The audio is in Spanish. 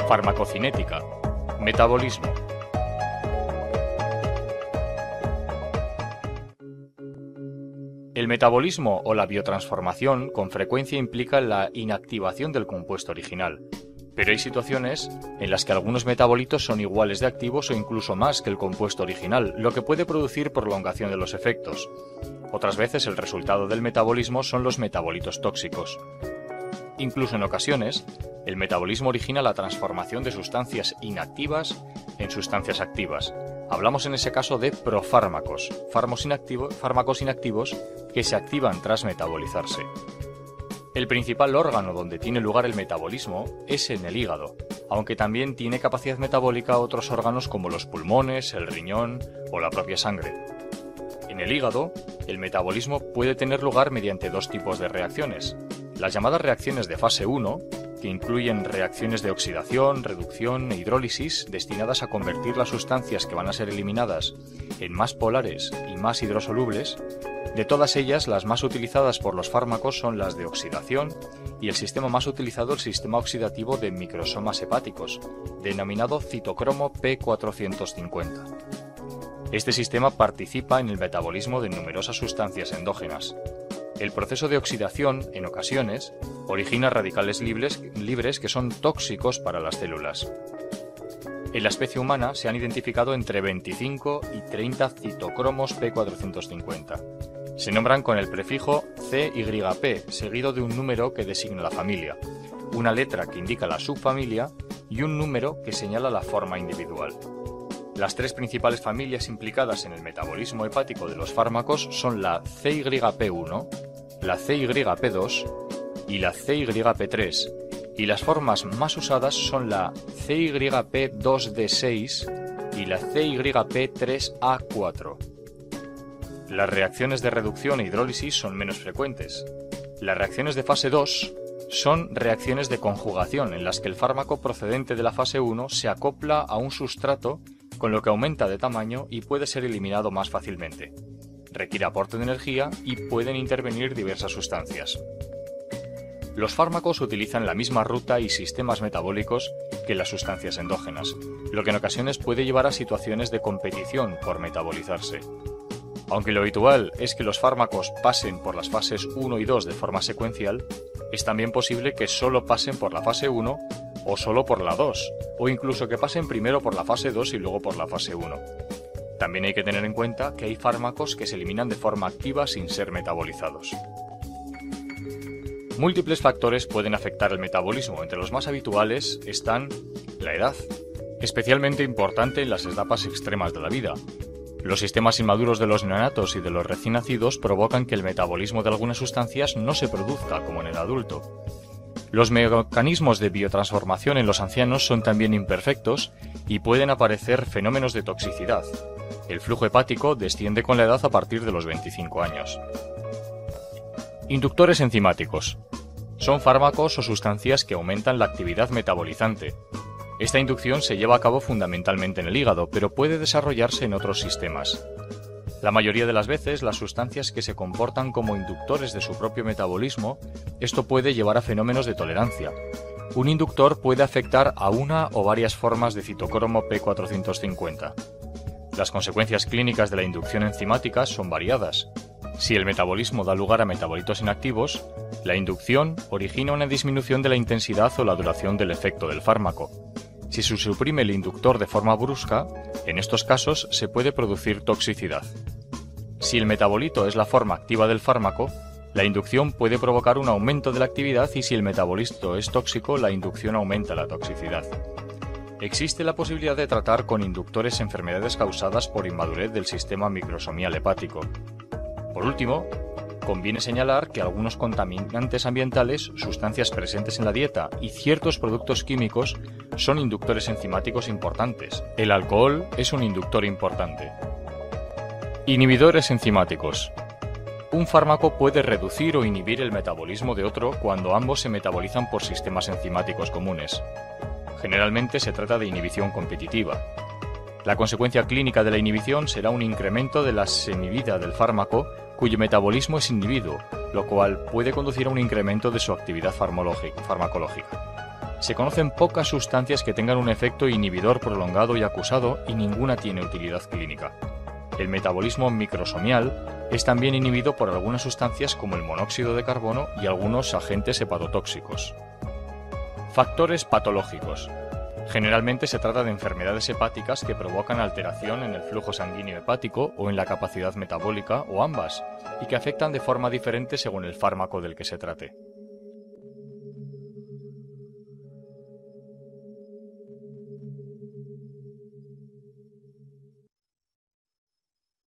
Farmacocinética. Metabolismo. El metabolismo o la biotransformación con frecuencia implica la inactivación del compuesto original, pero hay situaciones en las que algunos metabolitos son iguales de activos o incluso más que el compuesto original, lo que puede producir prolongación de los efectos. Otras veces el resultado del metabolismo son los metabolitos tóxicos. Incluso en ocasiones, el metabolismo origina la transformación de sustancias inactivas en sustancias activas. Hablamos en ese caso de profármacos, fármacos inactivos que se activan tras metabolizarse. El principal órgano donde tiene lugar el metabolismo es en el hígado, aunque también tiene capacidad metabólica otros órganos como los pulmones, el riñón o la propia sangre. En el hígado, el metabolismo puede tener lugar mediante dos tipos de reacciones. Las llamadas reacciones de fase 1, que incluyen reacciones de oxidación, reducción e hidrólisis destinadas a convertir las sustancias que van a ser eliminadas en más polares y más hidrosolubles. De todas ellas, las más utilizadas por los fármacos son las de oxidación y el sistema más utilizado el sistema oxidativo de microsomas hepáticos, denominado citocromo P450. Este sistema participa en el metabolismo de numerosas sustancias endógenas. El proceso de oxidación, en ocasiones, origina radicales libres que son tóxicos para las células. En la especie humana se han identificado entre 25 y 30 citocromos P450. Se nombran con el prefijo CYP, seguido de un número que designa la familia, una letra que indica la subfamilia y un número que señala la forma individual. Las tres principales familias implicadas en el metabolismo hepático de los fármacos son la CYP1, la CYP2 y la CYP3, y las formas más usadas son la CYP2D6 y la CYP3A4. Las reacciones de reducción e hidrólisis son menos frecuentes. Las reacciones de fase 2 son reacciones de conjugación en las que el fármaco procedente de la fase 1 se acopla a un sustrato con lo que aumenta de tamaño y puede ser eliminado más fácilmente. Requiere aporte de energía y pueden intervenir diversas sustancias. Los fármacos utilizan la misma ruta y sistemas metabólicos que las sustancias endógenas, lo que en ocasiones puede llevar a situaciones de competición por metabolizarse. Aunque lo habitual es que los fármacos pasen por las fases 1 y 2 de forma secuencial, es también posible que solo pasen por la fase 1 o solo por la 2, o incluso que pasen primero por la fase 2 y luego por la fase 1. También hay que tener en cuenta que hay fármacos que se eliminan de forma activa sin ser metabolizados. Múltiples factores pueden afectar el metabolismo. Entre los más habituales están la edad, especialmente importante en las etapas extremas de la vida. Los sistemas inmaduros de los neonatos y de los recién nacidos provocan que el metabolismo de algunas sustancias no se produzca como en el adulto. Los mecanismos de biotransformación en los ancianos son también imperfectos y pueden aparecer fenómenos de toxicidad. El flujo hepático desciende con la edad a partir de los 25 años. Inductores enzimáticos. Son fármacos o sustancias que aumentan la actividad metabolizante. Esta inducción se lleva a cabo fundamentalmente en el hígado, pero puede desarrollarse en otros sistemas. La mayoría de las veces, las sustancias que se comportan como inductores de su propio metabolismo, esto puede llevar a fenómenos de tolerancia. Un inductor puede afectar a una o varias formas de citocromo P450. Las consecuencias clínicas de la inducción enzimática son variadas. Si el metabolismo da lugar a metabolitos inactivos, la inducción origina una disminución de la intensidad o la duración del efecto del fármaco. Si se suprime el inductor de forma brusca, en estos casos se puede producir toxicidad. Si el metabolito es la forma activa del fármaco, la inducción puede provocar un aumento de la actividad y si el metabolito es tóxico, la inducción aumenta la toxicidad. Existe la posibilidad de tratar con inductores enfermedades causadas por inmadurez del sistema microsomial hepático. Por último, conviene señalar que algunos contaminantes ambientales, sustancias presentes en la dieta y ciertos productos químicos son inductores enzimáticos importantes. El alcohol es un inductor importante. Inhibidores enzimáticos. Un fármaco puede reducir o inhibir el metabolismo de otro cuando ambos se metabolizan por sistemas enzimáticos comunes. Generalmente se trata de inhibición competitiva. La consecuencia clínica de la inhibición será un incremento de la semivida del fármaco cuyo metabolismo es inhibido, lo cual puede conducir a un incremento de su actividad farmacológica. Se conocen pocas sustancias que tengan un efecto inhibidor prolongado y acusado y ninguna tiene utilidad clínica. El metabolismo microsomial es también inhibido por algunas sustancias como el monóxido de carbono y algunos agentes hepatotóxicos. Factores patológicos. Generalmente se trata de enfermedades hepáticas que provocan alteración en el flujo sanguíneo hepático o en la capacidad metabólica o ambas, y que afectan de forma diferente según el fármaco del que se trate.